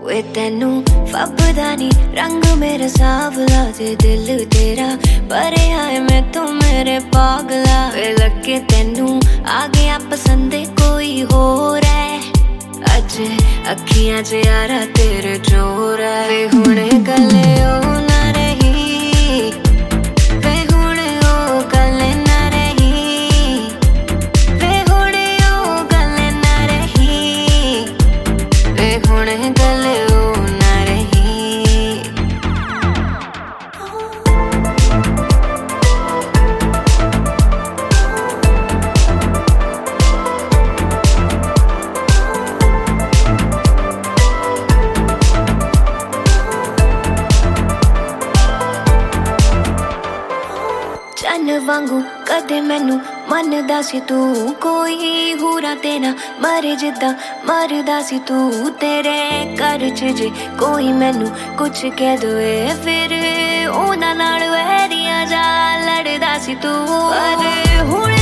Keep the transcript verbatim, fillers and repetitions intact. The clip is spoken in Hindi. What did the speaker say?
वे तेनू फबदा नी रंग मेरा सावला ते दिल तेरा परे आए मैं तो मेरे पागला वे लगे तेनू आ गया पसंद कोई होर है अज अखियां च यारा तेरे जोर है वे हुणे गले ओ ना रही वे हुणे ओ गले ना रही वे हुणे ओ गले ना रही वे हुणे गले ओ ना रही चन वांगू कदे मैनू मनदा सी तू कोई हूरा तेरा मरे जिदा मरदा सी तू तेरे घर च जे कोई मैनू कुछ कह दोए फिर ओना नाल वैरिया जा लड़दा सी तू पर हुण